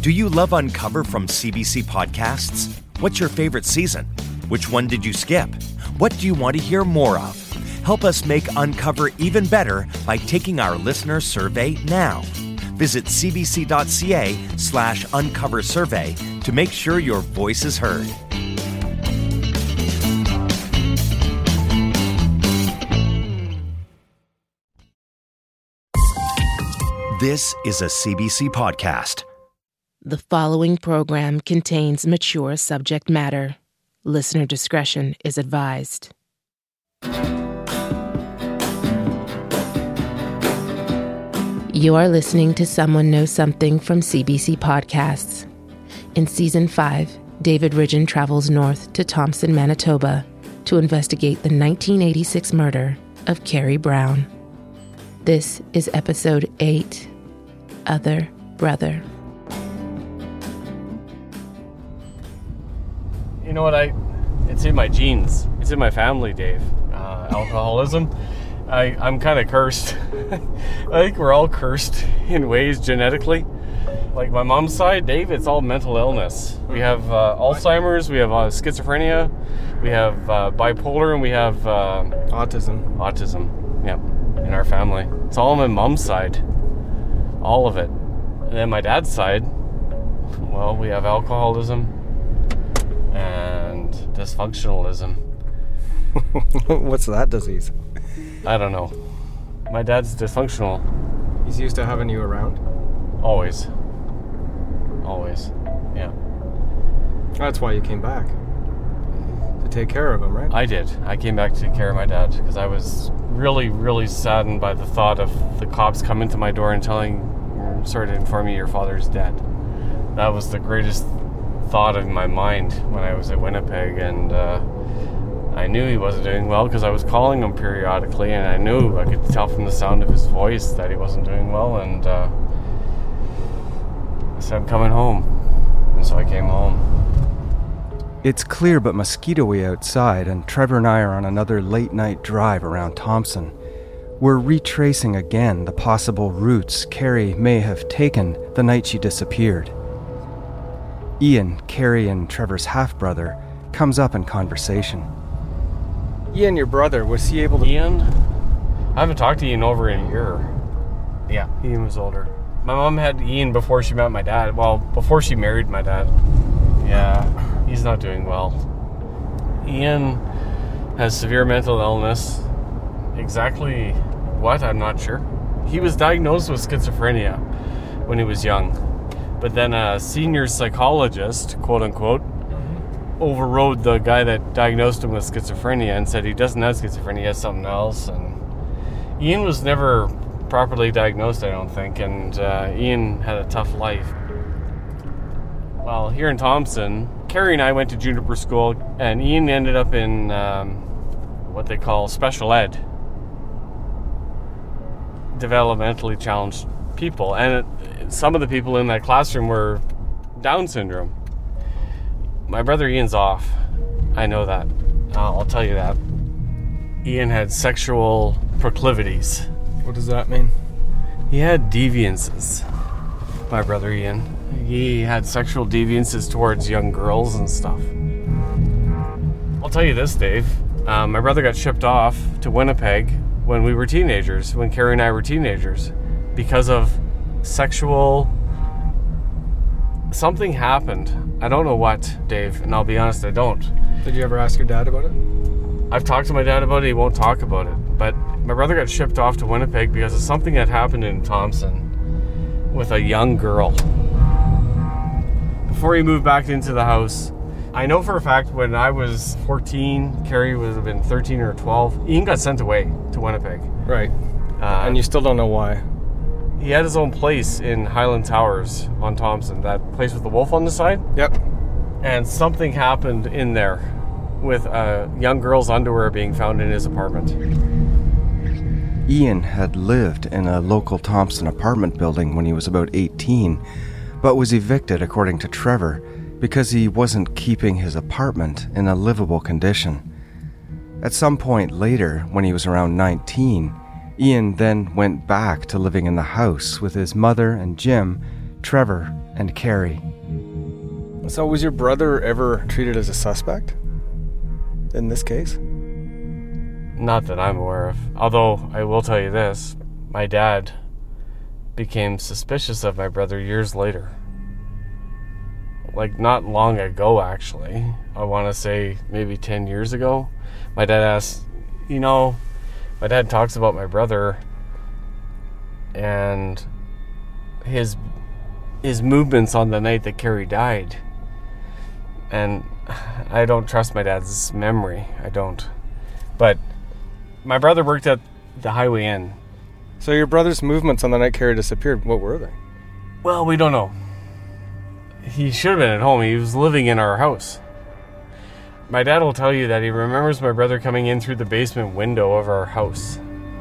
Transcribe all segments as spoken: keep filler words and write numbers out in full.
Do you love Uncover from C B C Podcasts? What's your favorite season? Which one did you skip? What do you want to hear more of? Help us make Uncover even better by taking our listener survey now. Visit cbc.ca slash uncover survey to make sure your voice is heard. This is a C B C podcast. The following program contains mature subject matter. Listener discretion is advised. You are listening to Someone Knows Something from C B C Podcasts. In Season five, David Ridgen travels north to Thompson, Manitoba to investigate the nineteen eighty-six murder of Carrie Brown. This is Episode eight, Other Brother. You know what, I, it's in my genes. It's in my family, Dave. Uh, alcoholism. I, I'm kind of cursed. I think we're all cursed in ways genetically. Like my mom's side, Dave, it's all mental illness. We have uh, Alzheimer's, we have uh, schizophrenia, we have uh, bipolar, and we have uh, autism. Autism, yeah, in our family. It's all on my mom's side. All of it. And then my dad's side, well, we have alcoholism and dysfunctionalism. What's that disease? I don't know. My dad's dysfunctional. He's used to having you around? Always. Always. Yeah. That's why you came back. To take care of him, right? I did. I came back to take care of my dad because I was really, really saddened by the thought of the cops coming to my door and telling, sorry to inform you, your father's dead. That was the greatest thought in my mind when I was at Winnipeg, and uh, I knew he wasn't doing well because I was calling him periodically, and I knew, I could tell from the sound of his voice that he wasn't doing well, and uh, I said, I'm coming home, and so I came home. It's clear but mosquito-y outside, and Trevor and I are on another late-night drive around Thompson. We're retracing again the possible routes Carrie may have taken the night she disappeared. Ian, Carrie and Trevor's half-brother, comes up in conversation. Ian, your brother, was he able to... Ian? I haven't talked to Ian over a year. Yeah, Ian was older. My mom had Ian before she met my dad. Well, before she married my dad. Yeah, he's not doing well. Ian has severe mental illness. Exactly what, I'm not sure. He was diagnosed with schizophrenia when he was young. But then a senior psychologist, quote-unquote, overrode the guy that diagnosed him with schizophrenia and said he doesn't have schizophrenia, he has something else. And Ian was never properly diagnosed, I don't think, and uh, Ian had a tough life. Well, here in Thompson, Carrie and I went to Juniper School, and Ian ended up in um, what they call special ed. Developmentally challenged people, and it, some of the people in that classroom were Down syndrome. My brother Ian's off. I know that. I'll, I'll tell you that. Ian had sexual proclivities. What does that mean? He had deviances. My brother Ian. He had sexual deviances towards young girls and stuff. I'll tell you this, Dave. Um, my brother got shipped off to Winnipeg when we were teenagers, when Carrie and I were teenagers, because of sexual... Something happened. I don't know what, Dave, and I'll be honest, I don't. Did you ever ask your dad about it? I've talked to my dad about it, he won't talk about it. But my brother got shipped off to Winnipeg because of something that happened in Thompson with a young girl. Before he moved back into the house, I know for a fact when I was fourteen, Carrie would have been thirteen or twelve, Ian got sent away to Winnipeg. Right. Uh, and you still don't know why? He had his own place in Highland Towers on Thompson, that place with the wolf on the side. Yep. And something happened in there with a young girl's underwear being found in his apartment. Ian had lived in a local Thompson apartment building when he was about eighteen, but was evicted, according to Trevor, because he wasn't keeping his apartment in a livable condition. At some point later, when he was around nineteen, Ian then went back to living in the house with his mother and Jim, Trevor, and Carrie. So was your brother ever treated as a suspect in this case? Not that I'm aware of. Although, I will tell you this. My dad became suspicious of my brother years later. Like, not long ago, actually. I want to say maybe ten years ago. My dad asked, you know, my dad talks about my brother and his his movements on the night that Carrie died. And I don't trust my dad's memory. I don't. But my brother worked at the Highway Inn. So your brother's movements on the night Carrie disappeared, what were they? Well, we don't know. He should have been at home. He was living in our house. My dad will tell you that he remembers my brother coming in through the basement window of our house.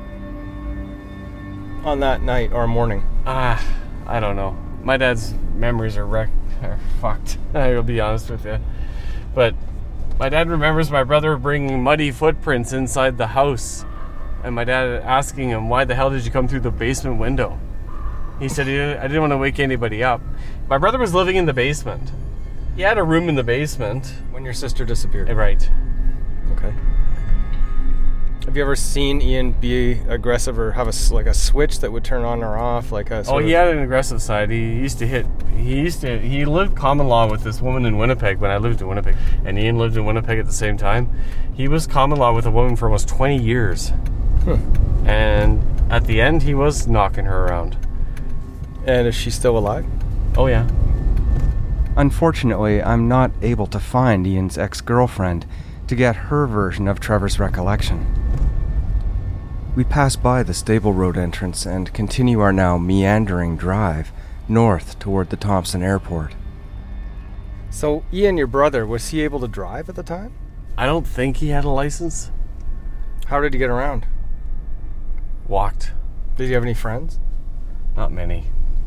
On that night or morning? Ah, I don't know. My dad's memories are wrecked. Are fucked. I'll be honest with you. But my dad remembers my brother bringing muddy footprints inside the house. And my dad asking him, why the hell did you come through the basement window? He said, I didn't want to wake anybody up. My brother was living in the basement. He had a room in the basement. When your sister disappeared? Right. Okay. Have you ever seen Ian be aggressive or have a, like a switch that would turn on or off? Like a oh, he of... had an aggressive side. He used to hit... He used to... He lived common law with this woman in Winnipeg when I lived in Winnipeg. And Ian lived in Winnipeg at the same time. He was common law with a woman for almost twenty years. Huh. And at the end, he was knocking her around. And is she still alive? Oh, yeah. Unfortunately, I'm not able to find Ian's ex-girlfriend to get her version of Trevor's recollection. We pass by the Stable Road entrance and continue our now meandering drive north toward the Thompson Airport. So, Ian, your brother, was he able to drive at the time? I don't think he had a license. How did he get around? Walked. Did he have any friends? Not many.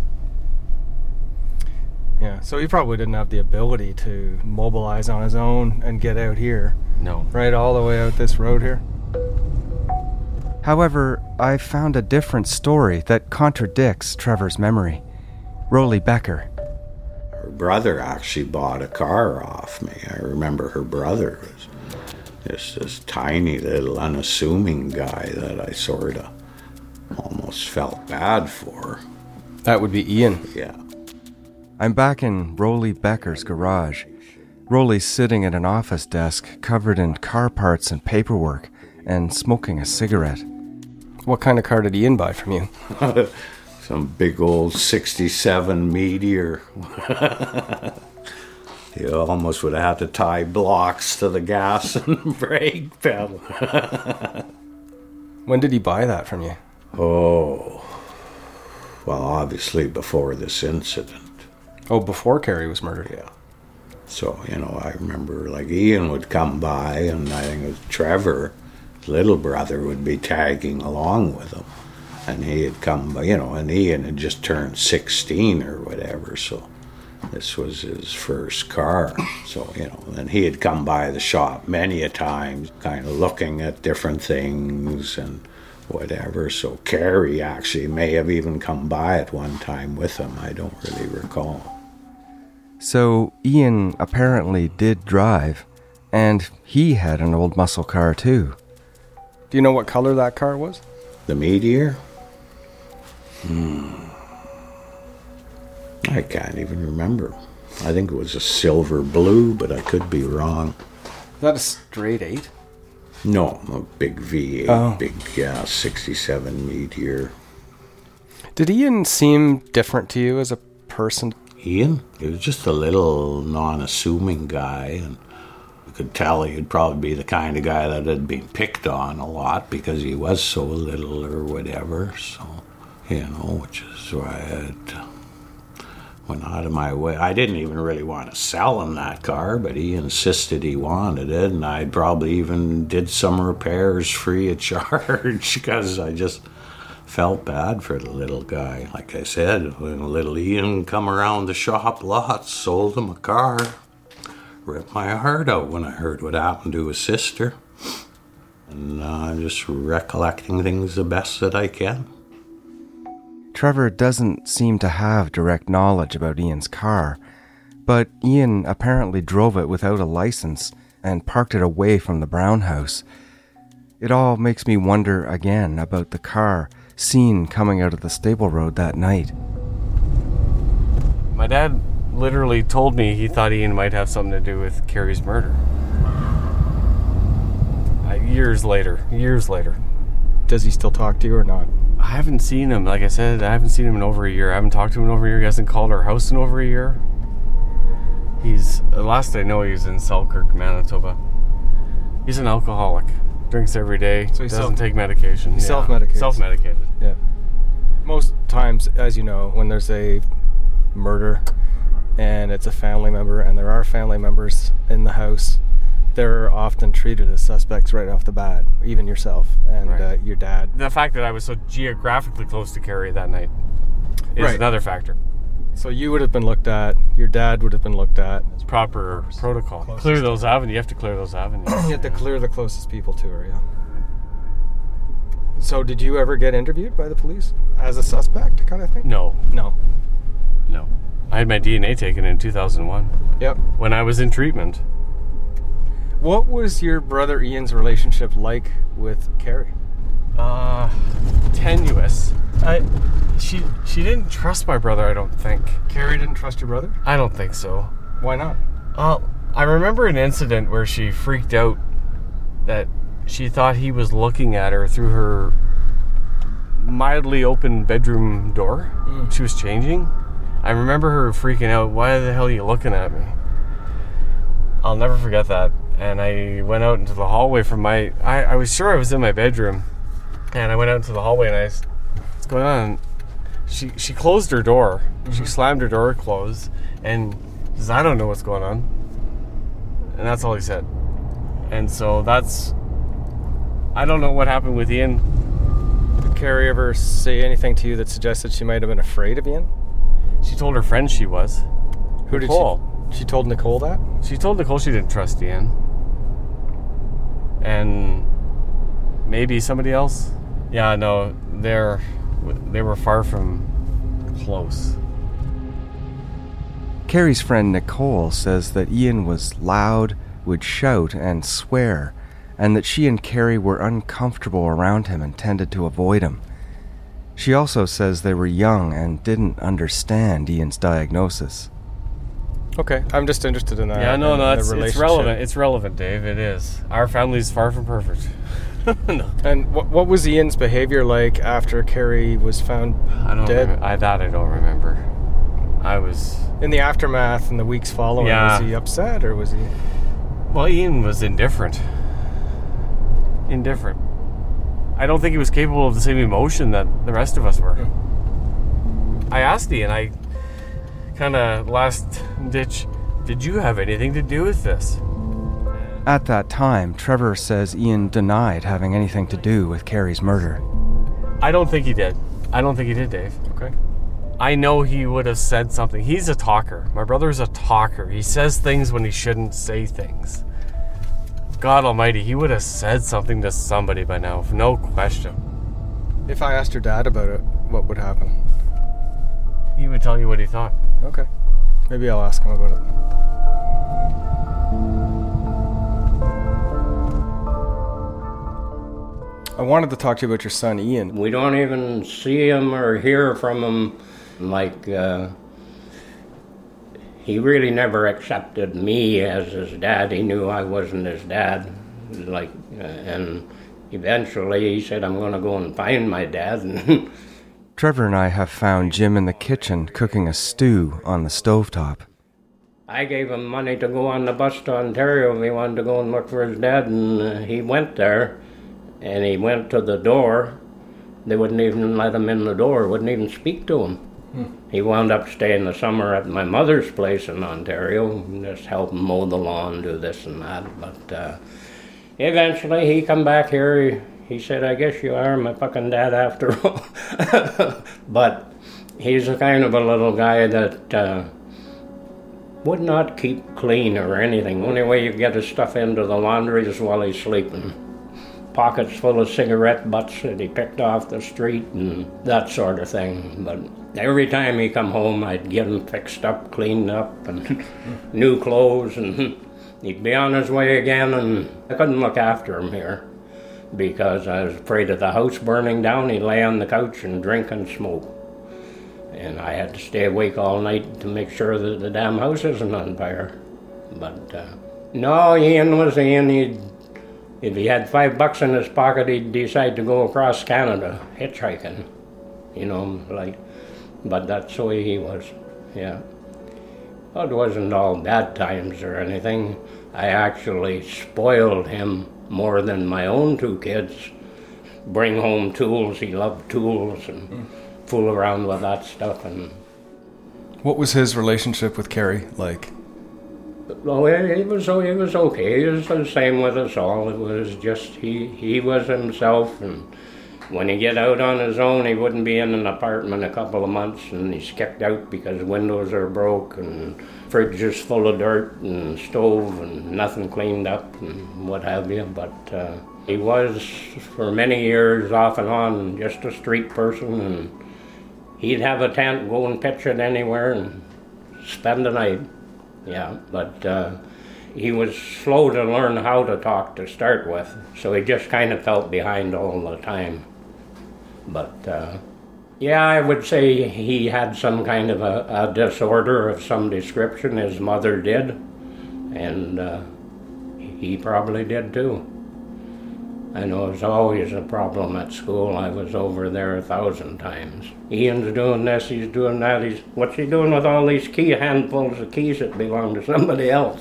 Yeah, so he probably didn't have the ability to mobilize on his own and get out here. No. Right, all the way out this road here. However, I found a different story that contradicts Trevor's memory. Rolly Becker. Her brother actually bought a car off me. I remember her brother was just this tiny little unassuming guy that I sort of almost felt bad for. That would be Ian. Yeah. I'm back in Rolly Becker's garage. Rolly's sitting at an office desk covered in car parts and paperwork and smoking a cigarette. What kind of car did Ian buy from you? Some big old sixty-seven Meteor. You almost would have had to tie blocks to the gas and brake pedal. When did he buy that from you? Oh, well, obviously before this incident. Oh, before Carrie was murdered? Yeah. So, you know, I remember, like, Ian would come by, and I think it was Trevor, his little brother, would be tagging along with him. And he had come by, you know, and Ian had just turned sixteen or whatever, so this was his first car. So, you know, and he had come by the shop many a time, kind of looking at different things and whatever. So Carrie actually may have even come by at one time with him. I don't really recall. So Ian apparently did drive, and he had an old muscle car too. Do you know what color that car was? The Meteor? Hmm. I can't even remember. I think it was a silver blue, but I could be wrong. Is that a straight eight? No, a big V eight, oh. big yeah, sixty-seven Meteor. Did Ian seem different to you as a person? Ian? He was just a little non-assuming guy, and you could tell he'd probably be the kind of guy that had been picked on a lot because he was so little or whatever. So, you know, which is why I went out of my way. I didn't even really want to sell him that car, but he insisted he wanted it, and I probably even did some repairs free of charge because I just felt bad for the little guy. Like I said, when little Ian come around the shop lots, sold him a car. Ripped my heart out when I heard what happened to his sister. And uh, I'm just recollecting things the best that I can. Trevor doesn't seem to have direct knowledge about Ian's car, but Ian apparently drove it without a license and parked it away from the Brown house. It all makes me wonder again about the car seen coming out of the stable road that night. My dad literally told me he thought Ian might have something to do with Carrie's murder. Uh, years later, years later. Does he still talk to you or not? I haven't seen him. Like I said, I haven't seen him in over a year. I haven't talked to him in over a year. He hasn't called our house in over a year. He's, the last I know, he's in Selkirk, Manitoba. He's an alcoholic. Drinks every day. So he doesn't self- take medication. He yeah. self-medicates. Self-medicated. Yeah. Most times, as you know, when there's a murder and it's a family member and there are family members in the house, they're often treated as suspects right off the bat, even yourself and Right. uh, your dad. The fact that I was so geographically close to Carrie that night is Right. another factor. So you would have been looked at, your dad would have been looked at. It's proper protocol. Closest. Clear those avenues. You have to clear those avenues. You have to clear the closest people to her, yeah. So did you ever get interviewed by the police as a suspect kind of thing? No, No. no. I had my D N A taken in two thousand one Yep. when I was in treatment. What was your brother Ian's relationship like with Carrie? Uh, tenuous. I, she, she didn't trust my brother, I don't think. Carrie didn't trust your brother? I don't think so. Why not? Uh, I remember an incident where she freaked out that she thought he was looking at her through her mildly open bedroom door. Mm. She was changing. I remember her freaking out. Why the hell are you looking at me? I'll never forget that. And I went out into the hallway from my... I, I was sure I was in my bedroom. And I went out into the hallway and I said, what's going on? She she closed her door. Mm-hmm. She slammed her door closed. And says, I don't know what's going on. And that's all he said. And so that's... I don't know what happened with Ian. Did Carrie ever say anything to you that suggested she might have been afraid of Ian? She told her friends she was. Who Nicole. did she... She told Nicole that? She told Nicole she didn't trust Ian. And maybe somebody else. Yeah, no, they're they were far from close. Carrie's friend Nicole says that Ian was loud, would shout and swear, and that she and Carrie were uncomfortable around him and tended to avoid him. She also says they were young and didn't understand Ian's diagnosis. Okay, I'm just interested in that. Yeah, no, and no, the it's, it's relationship. relevant. It's relevant, Dave. It is. Our family's far from perfect. No. And what what was Ian's behavior like after Carrie was found I don't dead? remember. I that I don't remember. I was... In the aftermath and the weeks following, Yeah. was he upset or was he... Well, Ian was indifferent. Indifferent. I don't think he was capable of the same emotion that the rest of us were. Mm. I asked Ian, I kind of last ditch, did you have anything to do with this? At that time, Trevor says Ian denied having anything to do with Carrie's murder. I don't think he did. I don't think he did, Dave. Okay. I know he would have said something. He's a talker. My brother's a talker. He says things when he shouldn't say things. God almighty, he would have said something to somebody by now, no question. If I asked your dad about it, what would happen? He would tell you what he thought. Okay. Maybe I'll ask him about it. I wanted to talk to you about your son, Ian. We don't even see him or hear from him. Like, uh, he really never accepted me as his dad. He knew I wasn't his dad. Like, uh, and eventually he said, I'm going to go and find my dad. And Trevor and I have found Jim in the kitchen cooking a stew on the stovetop. I gave him money to go on the bus to Ontario if he wanted to go and look for his dad, and uh, he went there. And he went to the door. They wouldn't even let him in the door, wouldn't even speak to him. Hmm. He wound up staying the summer at my mother's place in Ontario, just help him mow the lawn, do this and that. But uh, eventually he come back here, he, he said, I guess you are my fucking dad after all. But he's a kind of a little guy that uh, would not keep clean or anything. Only way you get his stuff into the laundry is while he's sleeping. pockets full of cigarette butts that he picked off the street and that sort of thing. But every time he come home, I'd get him fixed up, cleaned up, and new clothes, and he'd be on his way again, and I couldn't look after him here because I was afraid of the house burning down. He'd lay on the couch and drink and smoke. And I had to stay awake all night to make sure that the damn house isn't on fire. But, uh, no, Ian was Ian. He'd, if he had five bucks in his pocket, he'd decide to go across Canada hitchhiking. You know, like, but that's the way he was, yeah. Well, it wasn't all bad times or anything. I actually spoiled him more than my own two kids. Bring home tools, he loved tools, and mm. fool around with that stuff. And what was his relationship with Carrie like? Well, he was, he was okay. He was the same with us all. It was just he, he was himself, and when he get out on his own, he wouldn't be in an apartment a couple of months, and he's kicked out because windows are broke and fridge is full of dirt and stove and nothing cleaned up and what have you. But uh, he was, for many years, off and on, just a street person, and he'd have a tent, go and pitch it anywhere and spend the night. Yeah, but uh, he was slow to learn how to talk to start with, so he just kind of felt behind all the time. But, uh, yeah, I would say he had some kind of a, a disorder of some description. His mother did, and uh, he probably did too. I know it was always a problem at school. I was over there a thousand times. Ian's doing this, he's doing that. He's what's he doing with all these key handfuls of keys that belong to somebody else?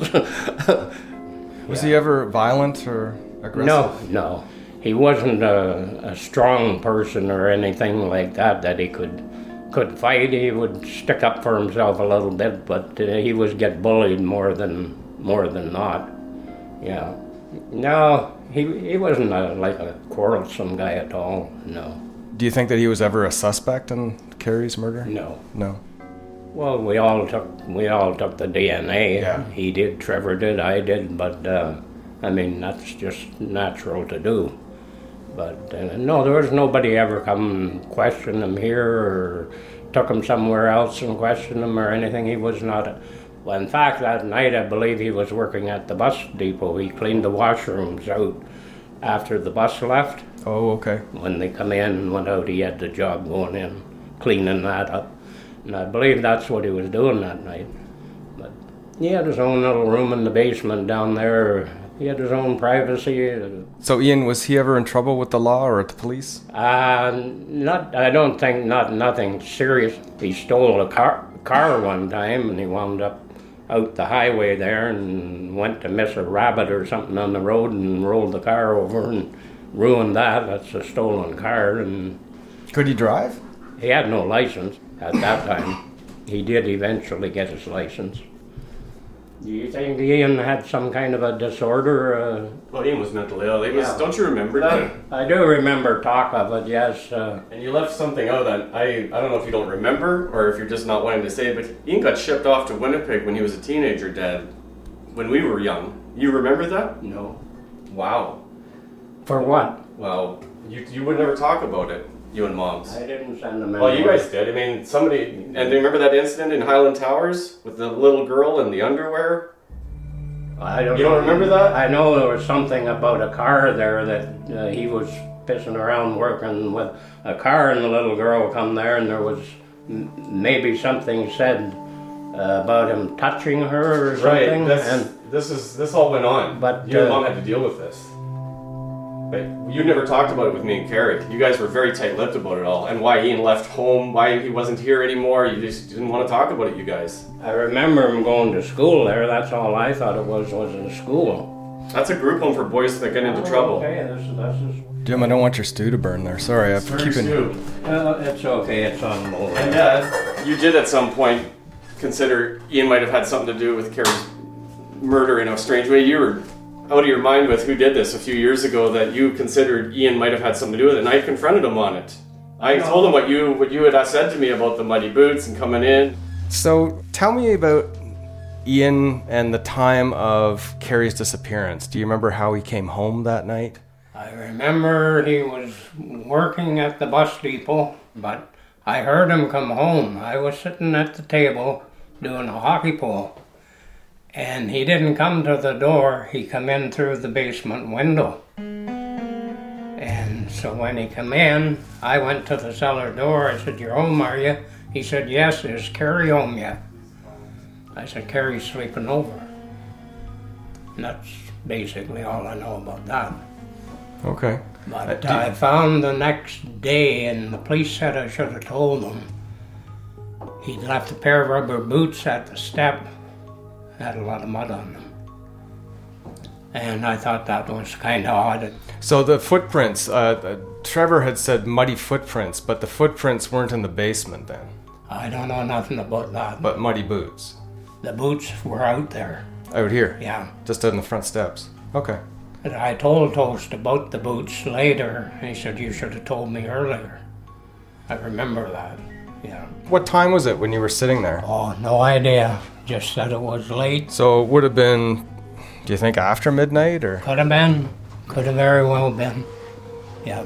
Was yeah. he ever violent or aggressive? No, no. He wasn't a, a strong person or anything like that, that he could could fight. He would stick up for himself a little bit, but uh, he was get bullied more than more than not. Yeah. No, he he wasn't a, like a quarrelsome guy at all, no. Do you think that he was ever a suspect in Carrie's murder? No. No. Well, we all took we all took the D N A. Yeah. He did, Trevor did, I did, but uh, I mean, that's just natural to do. But uh, no, there was nobody ever come and questioned him here or took him somewhere else and questioned him or anything. He was not. A, well, in fact, that night I believe he was working at the bus depot. He cleaned the washrooms out after the bus left. Oh, okay. When they come in and went out, he had the job going in, cleaning that up. And I believe that's what he was doing that night. But he had his own little room in the basement down there. He had his own privacy. So Ian, was he ever in trouble with the law or at the police? Uh, not. I don't think not nothing serious. He stole a car, car one time, and he wound up out the highway there and went to miss a rabbit or something on the road and rolled the car over and ruined that. That's a stolen car. And could he drive? He had no license at that time. He did eventually get his license. Do you think Ian had some kind of a disorder? Uh, well, Ian was mentally ill. He was, yeah. Don't you remember that? I do remember talk of it, yes. Uh, and you left something out that I, I don't know if you don't remember or if you're just not wanting to say it, but Ian got shipped off to Winnipeg when he was a teenager, Dad, when we were young. You remember that? No. Wow. For what? Well, you you would never talk about it, you and Moms. I didn't send them Well, you guys did. I mean, somebody... And do you remember that incident in Highland Towers with the little girl in the underwear? I don't You don't remember that? I know there was something about a car there that uh, he was pissing around working with a car, and the little girl come there, and there was m- maybe something said uh, about him touching her or something. Right. This, and, this is this all went on. But you and uh, Mom had to deal with this. But you never talked about it with me and Carrie. You guys were very tight-lipped about it all, and why Ian left home, why he wasn't here anymore. You just didn't want to talk about it, you guys. I remember him going to school there. That's all I thought it was, was in school. That's a group home for boys that get into oh, trouble. Okay, this, this is... Jim, I don't want your stew to burn there. Sorry, I'm Sorry, keeping... Stu. Uh, it's okay, it's on the And Dad, you did at some point consider Ian might have had something to do with Carrie's murder in a strange way. You were out of your mind with who did this a few years ago, that you considered Ian might have had something to do with it, and I confronted him on it. I no. told him what you what you had said to me about the muddy boots and coming in. So tell me about Ian and the time of Carrie's disappearance. Do you remember how he came home that night? I remember he was working at the bus depot, but I heard him come home. I was sitting at the table doing a hockey pole, and he didn't come to the door. He come in through the basement window. And so when he come in, I went to the cellar door. I said, "You're home, are you?" He said, "Yes, is Carrie home yet?" I said, "Carrie's sleeping over." And that's basically all I know about that. Okay. But uh, I found the next day, and the police said I should have told them. He'd left a pair of rubber boots at the step, had a lot of mud on them. And I thought that was kind of odd. So the footprints, uh, Trevor had said muddy footprints, but the footprints weren't in the basement then. I don't know nothing about that. But muddy boots. The boots were out there. Out here? Yeah. Just on the front steps. Okay. But I told Toast about the boots later, and he said, "You should have told me earlier." I remember that, yeah. What time was it when you were sitting there? Oh, no idea. Just said it was late. So it would have been, do you think, after midnight, or? Could have been. Could have very well been. Yeah.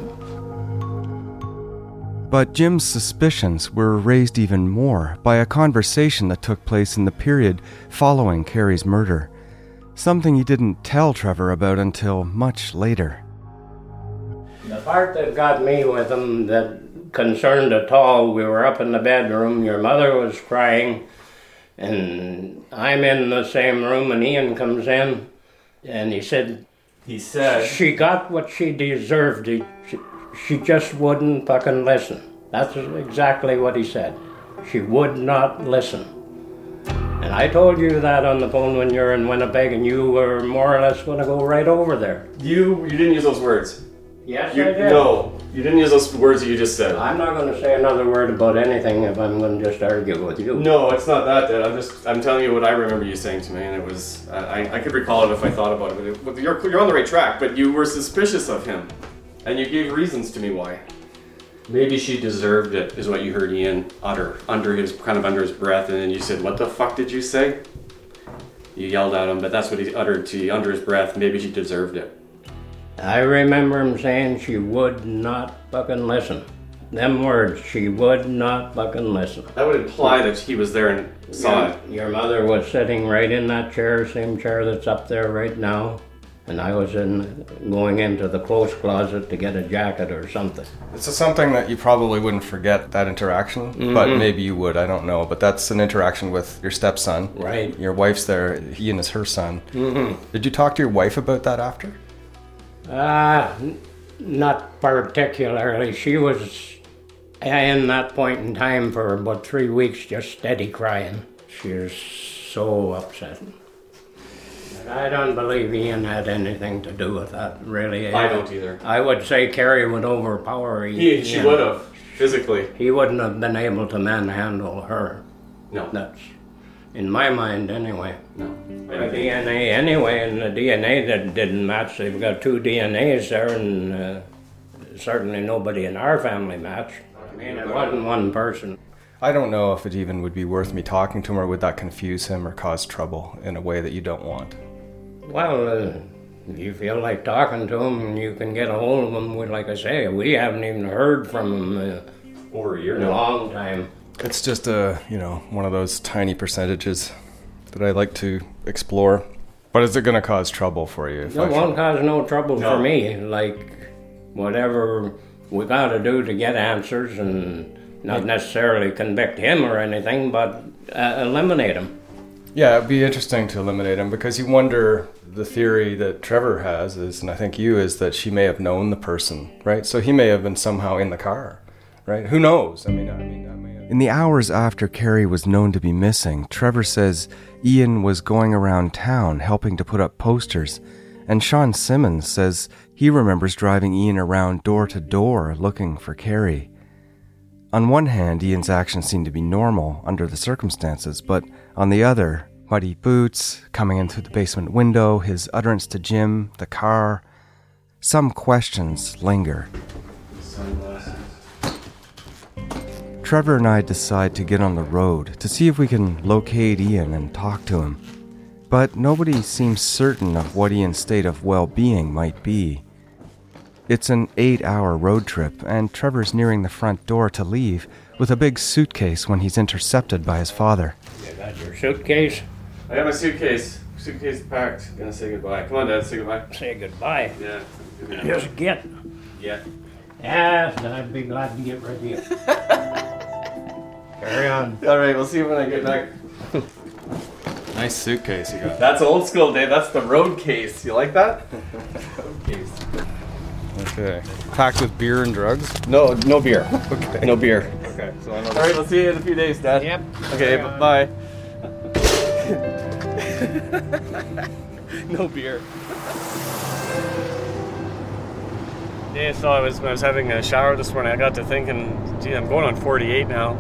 But Jim's suspicions were raised even more by a conversation that took place in the period following Carrie's murder. Something he didn't tell Trevor about until much later. The part that got me with him that concerned at all, we were up in the bedroom, your mother was crying, and I'm in the same room, and Ian comes in, and he said, He said... She got what she deserved. He, she, she just wouldn't fucking listen. That's exactly what he said. She would not listen. And I told you that on the phone when you were in Winnipeg, and you were more or less going to go right over there. You you didn't use those words. Yes, You, I did. no, you didn't use those words that you just said. I'm not going to say another word about anything if I'm going to just argue with you. No, it's not that, Dad. I'm just, I'm telling you what I remember you saying to me, and it was, I, I could recall it if I thought about it. But it, you're, you're on the right track, but you were suspicious of him, and you gave reasons to me why. Maybe she deserved it, is what you heard Ian utter, under his, kind of under his breath, and then you said, "What the fuck did you say?" You yelled at him, but that's what he uttered to you under his breath. Maybe she deserved it. I remember him saying she would not fucking listen. Them words, she would not fucking listen. That would imply that he was there and saw your, it. Your mother was sitting right in that chair, same chair that's up there right now. And I was in going into the clothes closet to get a jacket or something. It's something that you probably wouldn't forget, that interaction, Mm-hmm. but maybe you would, I don't know. But that's an interaction with your stepson. Right. Your wife's there, Ian is her son. Mm-hmm. Did you talk to your wife about that after? Uh, n- not particularly. She was in that point in time for about three weeks just steady crying. She was so upset. I don't believe Ian had anything to do with that, really. I don't either. I would say Carrie would overpower Ian. He, she would have, physically. He wouldn't have been able to manhandle her. No. That's, in my mind anyway. No. The D N A anyway, and the D N A that didn't match. They've got two D N As there, and uh, certainly nobody in our family matched. I mean, it wasn't one person. I don't know if it even would be worth me talking to him, or would that confuse him or cause trouble in a way that you don't want. Well, uh, if you feel like talking to him and you can get a hold of him, we, like I say, we haven't even heard from him uh, Over a year in a now. long time. It's just a, you know, one of those tiny percentages that I like to explore. But is it going to cause trouble for you? If It I won't cause no trouble No. for me. Like, whatever we got to do to get answers and not necessarily convict him or anything, but uh, eliminate him. Yeah, it'd be interesting to eliminate him, because you wonder, the theory that Trevor has is, and I think you, is that she may have known the person, right? So he may have been somehow in the car, right? Who knows? I mean, I mean, I mean. In the hours after Carrie was known to be missing, Trevor says Ian was going around town helping to put up posters, and Sean Simmons says he remembers driving Ian around door to door looking for Carrie. On one hand, Ian's actions seemed to be normal under the circumstances, but on the other, muddy boots, coming in through the basement window, his utterance to Jim, the car, some questions linger. Trevor and I decide to get on the road to see if we can locate Ian and talk to him. But nobody seems certain of what Ian's state of well-being might be. It's an eight-hour road trip, and Trevor's nearing the front door to leave with a big suitcase when he's intercepted by his father. You got your suitcase? I got my suitcase. Suitcase packed. Gonna say goodbye. Come on, Dad, say goodbye. Say goodbye. Yeah. Just get. Yeah. Yeah, I'd be glad to get rid of you. Carry on. All right, we'll see you when I get back. Nice suitcase you got. That's old school, Dave. That's the road case. You like that? Road case. Okay. Packed with beer and drugs? No, no beer. Okay. No beer. Okay. So I know All right, we'll see you in a few days, Dad. Yep. Okay, bye. No beer. Yeah, so I was I was having a shower this morning. I got to thinking, gee, I'm going on forty-eight now.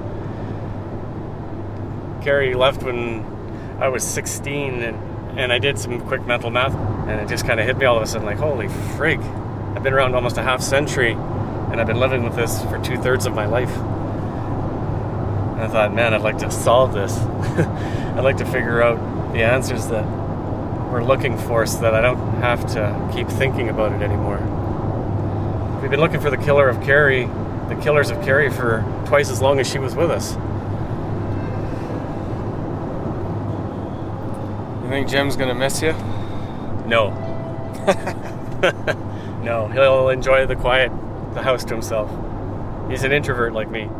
Carrie left when I was sixteen, and, and I did some quick mental math, and it just kind of hit me all of a sudden, like, holy frig. I've been around almost a half century, and I've been living with this for two-thirds of my life. And I thought, man, I'd like to solve this. I'd like to figure out the answers that we're looking for so that I don't have to keep thinking about it anymore. We've been looking for the killer of Carrie, the killers of Carrie, for twice as long as she was with us. You think Jim's gonna miss you? No. No, he'll enjoy the quiet, the house to himself. He's an introvert like me.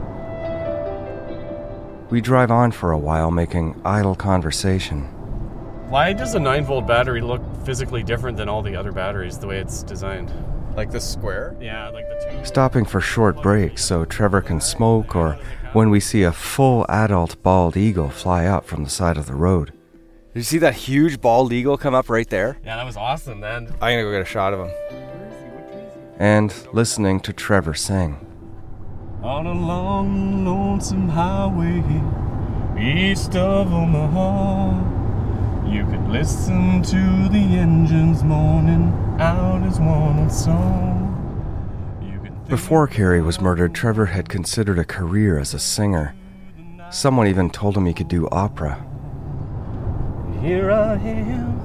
We drive on for a while, making idle conversation. Why does a nine volt battery look physically different than all the other batteries, the way it's designed? Like this square? Yeah, like the two. Stopping for short breaks so Trevor can smoke, or when we see a full adult bald eagle fly up from the side of the road. Did you see that huge bald eagle come up right there? Yeah, that was awesome, man. I'm gonna go get a shot of him. And listening to Trevor sing. On a long, lonesome highway east of Omaha, you could listen to the engines moaning out his one song. You could Before Carrie was murdered, Trevor had considered a career as a singer. Someone even told him he could do opera. Here I am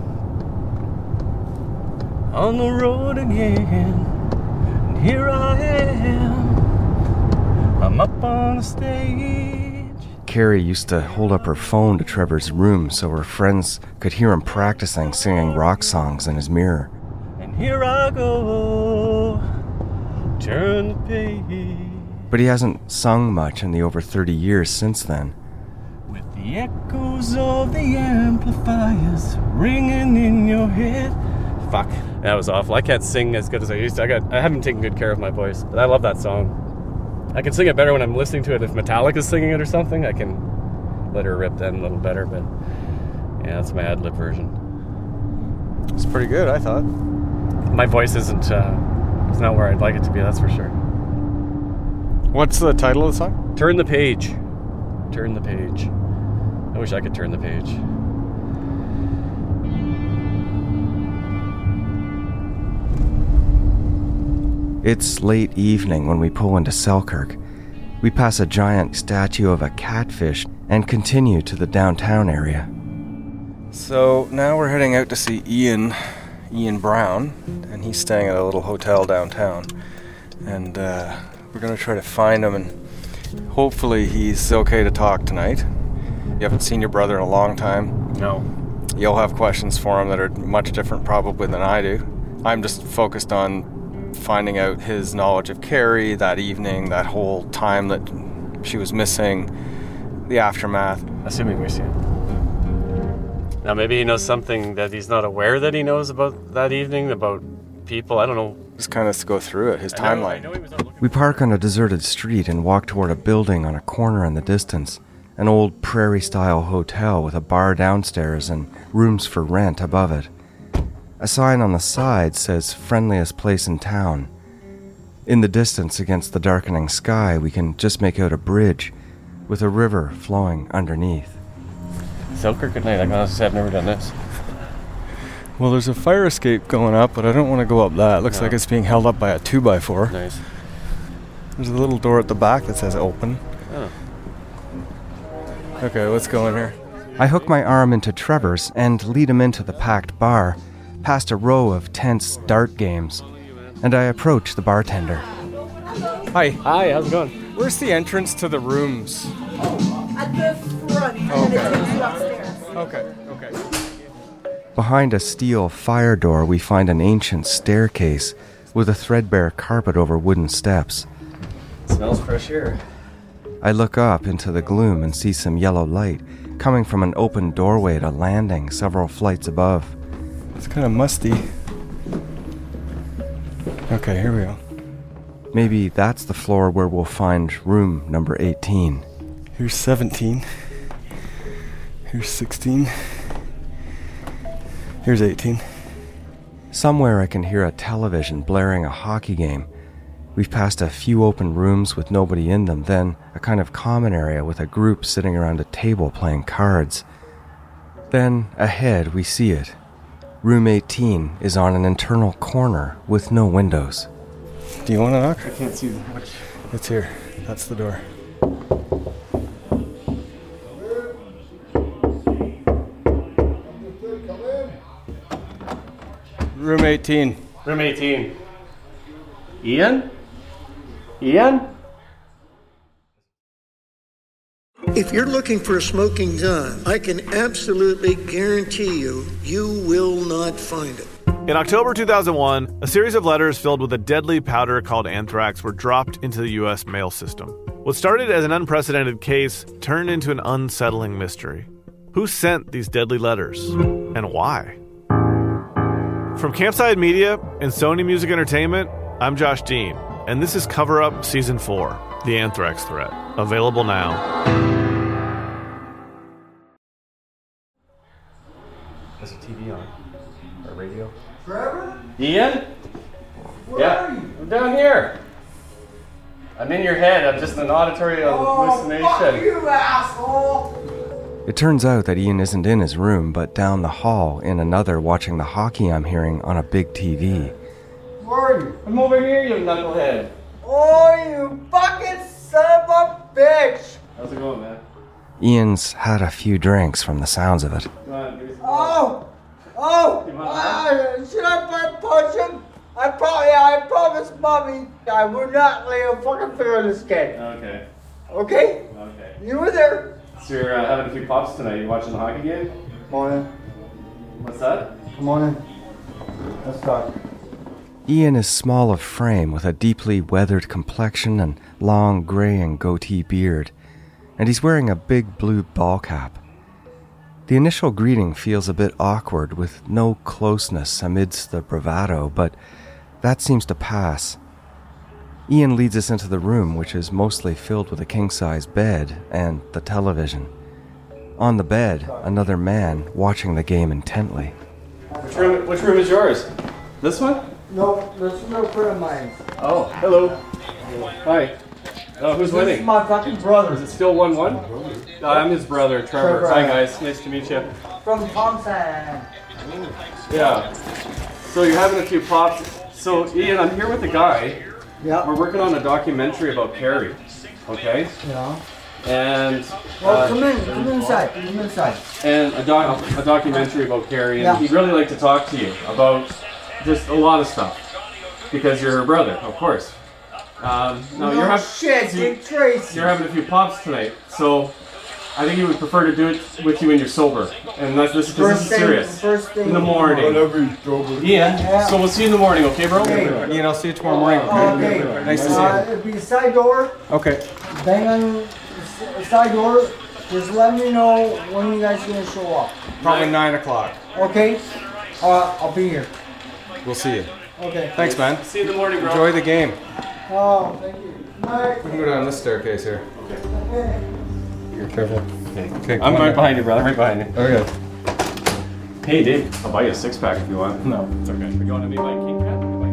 on the road again, and here I am, I'm up on a stage. Carrie used to hold up her phone to Trevor's room so her friends could hear him practicing singing rock songs in his mirror. And here I go, turn the page. But he hasn't sung much in the over thirty years since then. With the echoes of the amplifiers ringing in your head. Fuck. That was awful. I can't sing as good as I used to. I got I haven't taken good care of my voice, but I love that song. I can sing it better when I'm listening to it. If Metallica's singing it or something, I can let her rip then a little better, but yeah, that's my ad-lib version. It's pretty good, I thought. My voice isn't uh, it's not where I'd like it to be, that's for sure. What's the title of the song? Turn the page. Turn the page. I wish I could turn the page. It's late evening when we pull into Selkirk. We pass a giant statue of a catfish and continue to the downtown area. So now we're heading out to see Ian, Ian Brown, and he's staying at a little hotel downtown. And uh, we're going to try to find him, and hopefully he's okay to talk tonight. You haven't seen your brother in a long time. No. You'll have questions for him that are much different probably than I do. I'm just focused on finding out his knowledge of Carrie that evening, that whole time that she was missing, the aftermath. Assuming we see it. Now maybe he knows something that he's not aware that he knows about that evening, about people, I don't know. Just kind of to go through it, his I know, timeline. I know he was out looking We park on a deserted street and walk toward a building on a corner in the distance. An old prairie-style hotel with a bar downstairs and rooms for rent above it. A sign on the side says friendliest place in town. In the distance against the darkening sky, we can just make out a bridge with a river flowing underneath. Selkirk at night, I gotta say I've never done this. Well, there's a fire escape going up, but I don't want to go up that. It looks No. like it's being held up by a two by four. Nice. There's a little door at the back that says open. Oh. Okay, let's go in here. I hook my arm into Trevor's and lead him into the packed bar, past a row of tense dart games. and I approach the bartender. Hi. Hi, how's it going? Where's the entrance to the rooms? At the front, and Okay. then it takes you upstairs. Okay, okay. Behind a steel fire door, we find an ancient staircase with a threadbare carpet over wooden steps. It smells fresh air. I look up into the gloom and see some yellow light coming from an open doorway at a landing several flights above. It's kind of musty. Okay, here we go. Maybe that's the floor where we'll find room number eighteen. Here's seventeen. Here's sixteen. Here's eighteen. Somewhere I can hear a television blaring a hockey game. We've passed a few open rooms with nobody in them, then a kind of common area with a group sitting around a table playing cards. Then, ahead, we see it. Room eighteen is on an internal corner with no windows. Do you want to knock? I can't see which. It's here. That's the door. Room eighteen. Room eighteen. Ian? Ian? If you're looking for a smoking gun, I can absolutely guarantee you, you will not find it. In October two thousand one, a series of letters filled with a deadly powder called anthrax were dropped into the U S mail system. What started as an unprecedented case turned into an unsettling mystery. Who sent these deadly letters? And why? From Campside Media and Sony Music Entertainment, I'm Josh Dean, and this is Cover Up Season four, The Anthrax Threat, available now. There's a T V on. Or radio. Trevor? Ian? Where yeah, are you? I'm down here. I'm in your head. I'm just an auditory hallucination. Oh, fuck you, asshole! It turns out that Ian isn't in his room, but down the hall in another watching the hockey I'm hearing on a big T V. Where are you? I'm over here, you knucklehead. Oh, you fucking son of a bitch! How's it going, man? Ian's had a few drinks from the sounds of it. Come on, give me some Oh! Oh! You want Uh, should I butt punch him? I probably, I promise, mommy, I will not lay a fucking finger on this kid. Okay. Okay? Okay. You were there. So you're uh, having a few pops tonight. You watching the hockey game? Come on in. What's that? Come on in. Let's talk. Ian is small of frame with a deeply weathered complexion and long gray and goatee beard, and he's wearing a big blue ball cap. The initial greeting feels a bit awkward with no closeness amidst the bravado, but that seems to pass. Ian leads us into the room, which is mostly filled with a king-size bed and the television. On the bed, another man watching the game intently. Which room, which room is yours? This one? No, this is no friend of mine. Oh, hello. Hi. Oh, who's This winning? is my fucking brother. Is it still one one? Uh, I'm his brother, Trevor. Trevor. Hi, guys. Nice to meet you. From Thompson. Yeah. So you're having a few pops. So, Ian, I'm here with a guy. Yeah. We're working on a documentary about Perry. Okay? Yeah. And Well, uh, come in, come inside, come inside. and a, doc, a documentary about Carrie, and Yeah. he'd really like to talk to you about just a lot of stuff because you're her brother, of course. Um, no, No you're having shit, Dick Tracy. you're having a few pops tonight, so I think he would prefer to do it with you when you're sober, and that's this, this First is thing, serious. first thing. In the morning, Ian. Yeah. So we'll see you in the morning, okay, bro? Okay. Ian, I'll see you tomorrow morning. Okay. Nice to see you. Uh, it'll be a side door. Okay. Bang on the s- side door. Just let me know when you guys are gonna show up. Probably nine o'clock. Okay? Uh, I'll be here. We'll see you. Okay. Thanks, man. See you in the morning, bro. Enjoy the game. Oh, thank you. Night. We can go down this staircase here. Okay. You're careful. Okay. Okay. I'm right behind you, brother. Right behind you. Okay. Hey, Dave. I'll buy you a six pack if you want. No, it's okay. We're going to meet my King Cat. My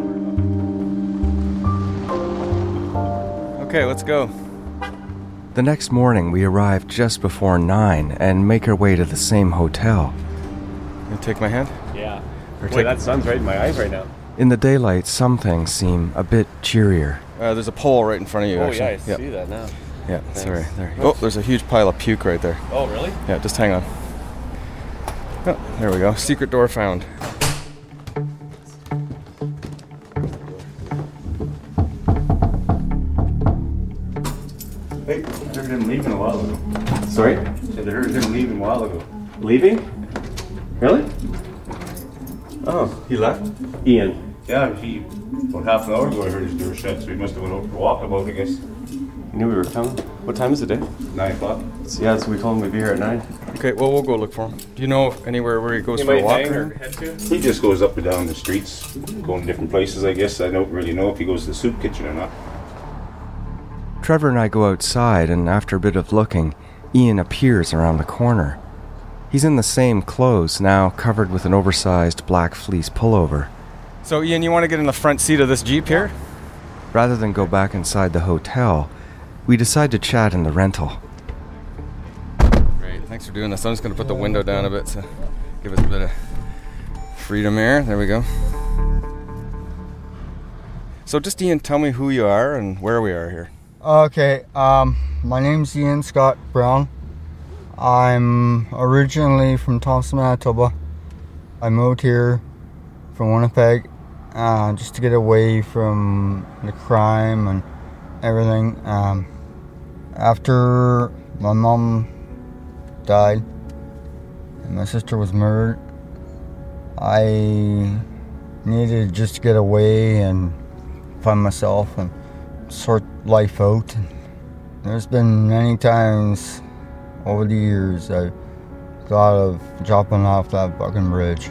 King Cat. Okay, let's go. The next morning, we arrive just before nine and make our way to the same hotel. You take my hand? Yeah. Or Boy, take- that sun's right in my eyes right now. In the daylight, some things seem a bit cheerier. Uh, there's a pole right in front of you, Oh, actually. yeah, I Yep. see that now. Yeah, sorry. There. Oh, there's a huge pile of puke right there. Oh, really? Yeah, just hang on. Oh, there we go. Secret door found. him leaving a while ago. Sorry? Said I heard him leaving a while ago. Leaving? Really? Oh, he left? Ian. Yeah, he, about half an hour ago I heard his door shut, so he must have went out for a walk about, I guess. You knew we were coming? What time is it, Dave? Nine o'clock. So, yeah, so we told him we'd be here at nine. Okay, well, we'll go look for him. Do you know anywhere where he goes He for a might walk? hang or head to? He just goes up and down the streets, going different places, I guess. I don't really know if he goes to the soup kitchen or not. Trevor and I go outside, and after a bit of looking, Ian appears around the corner. He's in the same clothes, now covered with an oversized black fleece pullover. So, Ian, you want to get in the front seat of this Jeep here? Rather than go back inside the hotel, we decide to chat in the rental. Great, thanks for doing this. I'm just going to put the window down a bit to give us a bit of freedom here. There we go. So just, Ian, tell me who you are and where we are here. Okay, um, my name's Ian Scott Brown. I'm originally from Thompson, Manitoba. I moved here from Winnipeg uh, just to get away from the crime and everything. Um, after my mom died and my sister was murdered, I needed just to get away and find myself and sort life out. There's been many times over the years I thought of jumping off that fucking bridge,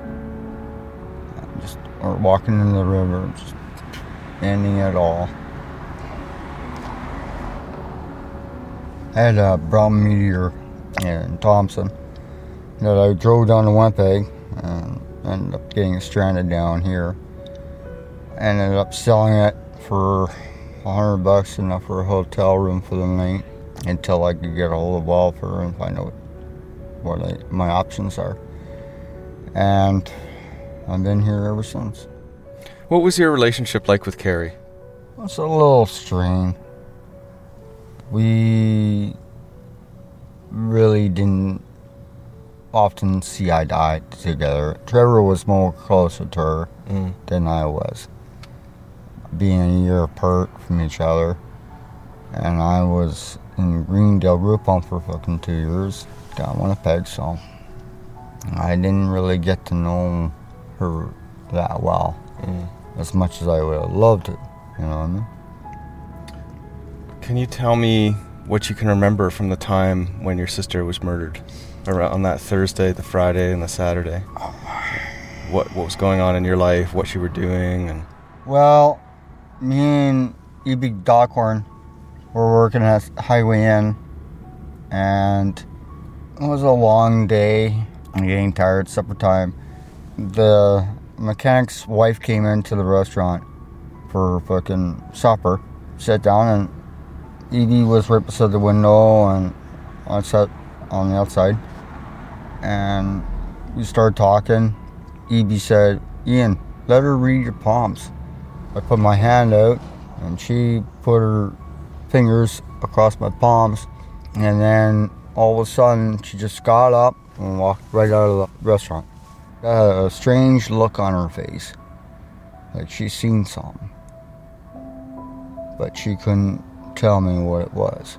just or walking in the river, just ending it all. I had a brown meteor in Thompson that I drove down to Winnipeg and ended up getting stranded down here. I ended up selling it for a hundred bucks, enough for a hotel room for the night, until I could get a hold of welfare and find out what I, my options are. And I've been here ever since. What was your relationship like with Carrie? It's a little strained. We really didn't often see eye to eye together. Trevor was more closer to her mm. than I was, being a year apart from each other. And I was in Greendale, grew up on for fucking two years down Winnipeg, so I didn't really get to know her that well, mm. as much as I would have loved it, you know what I mean? Can you tell me what you can remember from the time when your sister was murdered? Around on that Thursday, the Friday, and the Saturday? What what was going on in your life, what you were doing? And well, me and E B Dockhorn were working at Highway Inn, and it was a long day. I'm getting tired, supper time. The mechanic's wife came into the restaurant for fucking supper, sat down, and E B was right beside the window and I sat on the outside, and we started talking. E B said, "Ian, let her read your palms." I put my hand out and she put her fingers across my palms, and then all of a sudden she just got up and walked right out of the restaurant. Got a strange look on her face, like she'd seen something, but she couldn't tell me what it was.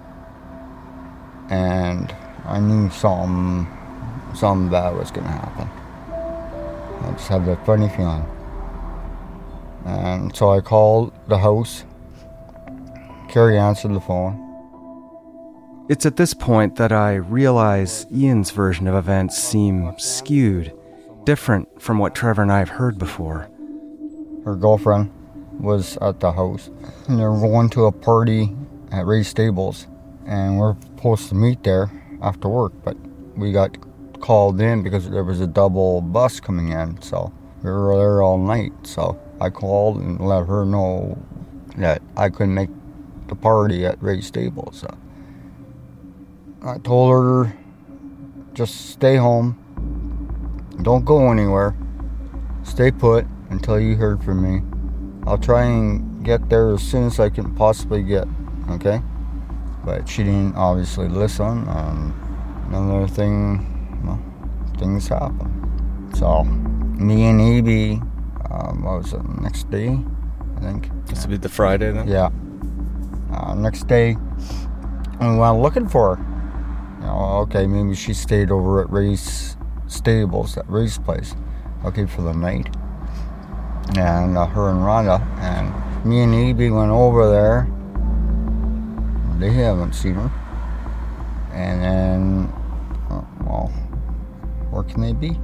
And I knew something something bad was gonna happen. I just had that funny feeling. And so I called the house. Carrie answered the phone. It's at this point that I realize Ian's version of events seem skewed, different from what Trevor and I have heard before. Her girlfriend was at the house, and they were going to a party at Ray's Stables, and we're supposed to meet there after work, but we got called in because there was a double bus coming in, so we were there all night. So I called and let her know that I couldn't make the party at Ray's Stables. So I told her, just stay home, don't go anywhere, stay put until you heard from me. I'll try and get there as soon as I can possibly get, okay? But she didn't obviously listen, and another thing, well, things happen. So, me and E B, um, what was it, next day, I think? This would be the Friday then? Yeah. Uh, next day, And we went looking for her. You know, okay, maybe she stayed over at Ray's Stables, that Ray's place, okay, for the night. And uh, her and Rhonda, and me and Evie went over there. They haven't seen her. And then, uh, well, where can they be?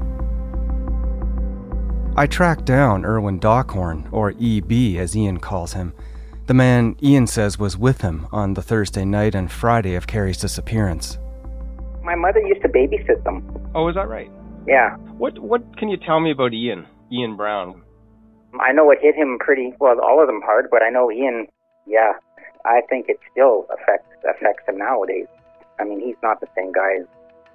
I tracked down Erwin Dockhorn, or E B as Ian calls him, the man Ian says was with him on the Thursday night and Friday of Carrie's disappearance. My mother used to babysit them. Oh, is that right? Yeah. What What can you tell me about Ian? Ian Brown. I know it hit him pretty, well, all of them hard, but I know Ian, yeah, I think it still affects affects him nowadays. I mean, he's not the same guy as,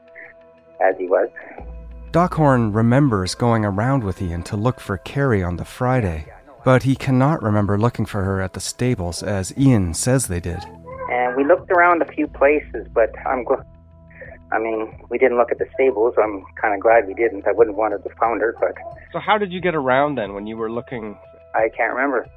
as he was. Dockhorn remembers going around with Ian to look for Carrie on the Friday, but he cannot remember looking for her at the stables as Ian says they did. And we looked around a few places, but I'm go- I mean, we didn't look at the stables. I'm kind of glad we didn't. I wouldn't want to have found her, but... So how did you get around then when you were looking? I can't remember.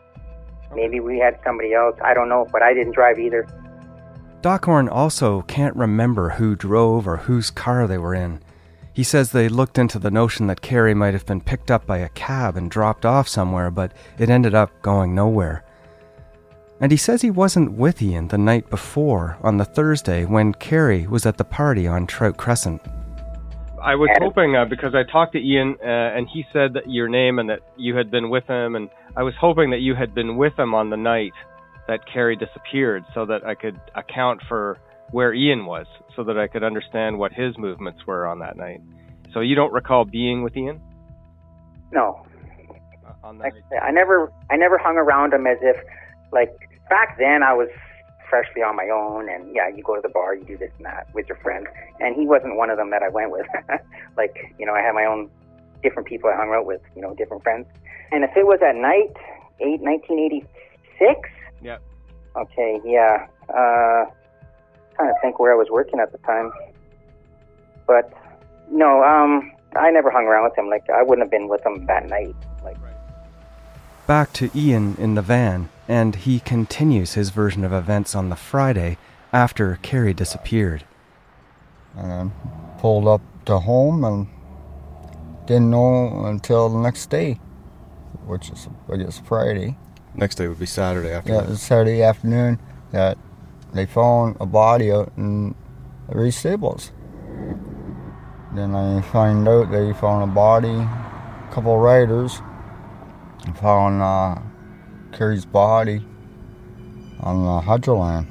Maybe we had somebody else. I don't know, but I didn't drive either. Dockhorn also can't remember who drove or whose car they were in. He says they looked into the notion that Carrie might have been picked up by a cab and dropped off somewhere, but it ended up going nowhere. And he says he wasn't with Ian the night before, on the Thursday, when Carrie was at the party on Trout Crescent. I was hoping, uh, because I talked to Ian, uh, and he said that your name and that you had been with him, and I was hoping that you had been with him on the night that Carrie disappeared, so that I could account for where Ian was, so that I could understand what his movements were on that night. So you don't recall being with Ian? No. Uh, on that I, I never, I never hung around him as if, like, back then I was freshly on my own, and yeah, you go to the bar, you do this and that with your friends, and he wasn't one of them that I went with. Like, you know, I had my own different people I hung out with, you know, different friends. And if it was at night, eight, nineteen eighty-six? Yeah. Okay, yeah. Uh, trying to think where I was working at the time. But, no, um, I never hung around with him. Like, I wouldn't have been with him that night. Like. Back to Ian in the van, and he continues his version of events on the Friday after Carrie disappeared. And then pulled up to home and didn't know until the next day, which is, I guess, Friday. Next day would be Saturday afternoon. Yeah, it was Saturday afternoon that they found a body out in the Ray's Stables. Then I find out they found a body, a couple of riders, found uh, Carrie's body on the Hydroland.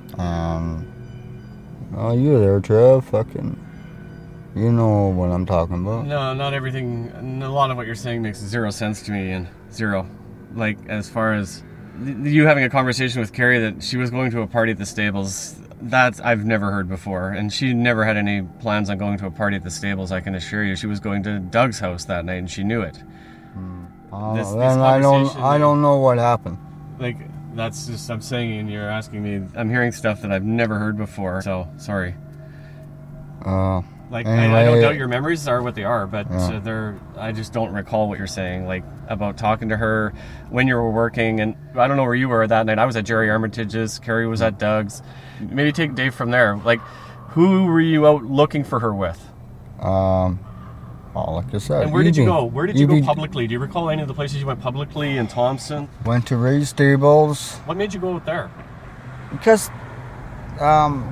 And, oh, you were there, Trev, fucking, you know what I'm talking about. No, not everything, a lot of what you're saying makes zero sense to me, and zero. Like, as far as you having a conversation with Carrie that she was going to a party at the stables, that's I've never heard before. And she never had any plans on going to a party at the stables, I can assure you. She was going to Doug's house that night, and she knew it. Hmm. Uh, This- then this I don't, conversation I don't know what happened. Like, that's just, I'm saying, and you're asking me, I'm hearing stuff that I've never heard before, so, sorry. Uh, Like, anyway, I, I don't doubt your memories are what they are, but Yeah. uh, they're, I just don't recall what you're saying, like, about talking to her when you were working, and I don't know where you were that night. I was at Jerry Armitage's, Carrie was at Doug's. Maybe take Dave from there. Like, who were you out looking for her with? Um, well, like I said, And where did you Evie. go? Where did you Evie go publicly? Do you recall any of the places you went publicly in Thompson? Went to Ray's Stables What made you go out there? because, um,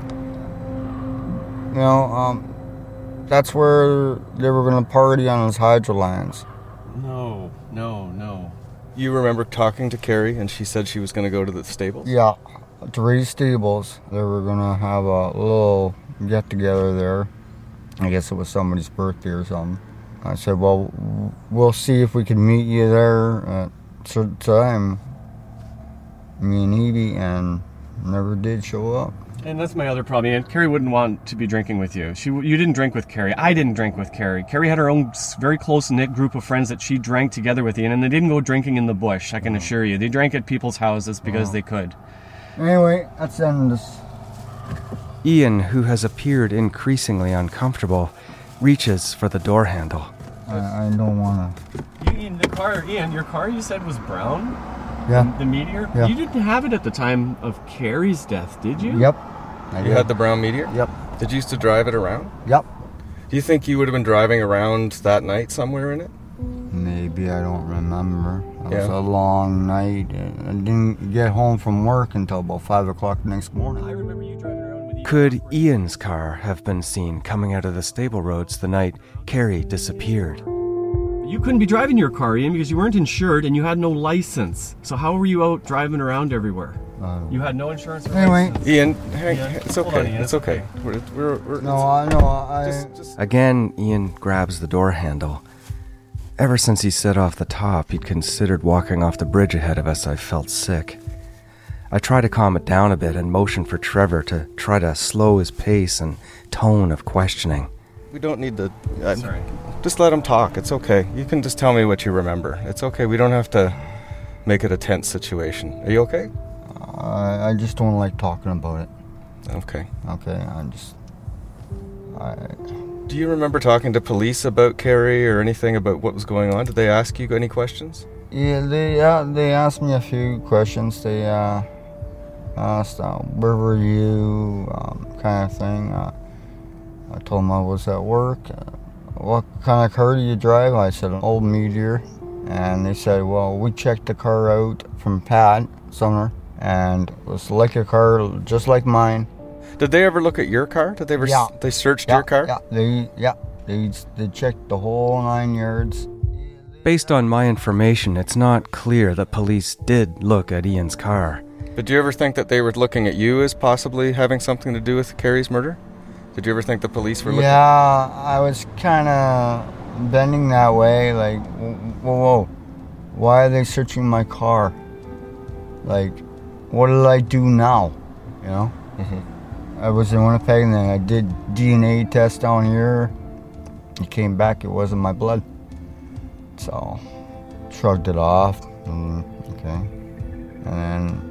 you know, um, that's where they were going to party on his Hydrolands. No, no, no. You remember talking to Carrie and she said she was going to go to the stables? Yeah, to Ray's Stables. They were going to have a little get-together there. I guess it was somebody's birthday or something. I said, well, we'll see if we can meet you there at a certain time. Me and Evie, and never did show up. And that's my other problem. And Carrie wouldn't want to be drinking with you. She, you didn't drink with Carrie. I didn't drink with Carrie. Carrie had her own s- very close-knit group of friends that she drank together with Ian, and they didn't go drinking in the bush, I can assure you. They drank at people's houses because Oh. they could. Anyway, that's the end of this. Ian, who has appeared increasingly uncomfortable, reaches for the door handle. I, I don't want to. You, Ian, the car, Ian, your car you said was brown? Yeah. The Meteor? Yeah. You didn't have it at the time of Carrie's death, did you? Yep. You did. Had the brown Meteor? Yep. Did you used to drive it around? Yep. Do you think you would have been driving around that night somewhere in it? Maybe, I don't remember. It was Yeah. a long night. I didn't get home from work until about five o'clock the next morning. I remember you driving around with Could Ian's car have been seen coming out of the stable roads the night Carrie disappeared? You couldn't be driving your car, Ian, because you weren't insured and you had no license. So how were you out driving around everywhere? Uh, You had no insurance or Anyway. license. Ian, hang, Ian, it's hold okay. on, Ian, it's okay. We're, we're, we're, No, I know. I. Just, just Again, Ian grabs the door handle. Ever since he set off the top, he'd considered walking off the bridge ahead of us. I felt sick. I tried to calm it down a bit and motioned for Trevor to try to slow his pace and tone of questioning. We don't need to... Uh, Sorry. Just let him talk. It's okay. You can just tell me what you remember. It's okay. We don't have to make it a tense situation. Are you okay? I, I just don't like talking about it. Okay. Okay, I just... I... Do you remember talking to police about Carrie or anything about what was going on? Did they ask you any questions? Yeah, they yeah, they asked me a few questions. They uh, asked, uh, where were you, um, kind of thing. Uh, I told them I was at work. Uh, what kind of car do you drive? I said, an old Meteor. And they said, well, we checked the car out from Pat Sumner, and it was like a car just like mine. Did they ever look at your car? Did they ever Yeah. s- they searched Yeah, your car? Yeah, they yeah they they checked the whole nine yards. Based on my information, it's not clear that police did look at Ian's car. But do you ever think that they were looking at you as possibly having something to do with Carrie's murder? Did you ever think the police were looking? Yeah, I was kind of bending that way, like, whoa, whoa, why are they searching my car? Like, what did I do now? You know? Mm-hmm. I was in Winnipeg, and then I did D N A test down here. It came back, it wasn't my blood. So, shrugged it off, and, okay. And then,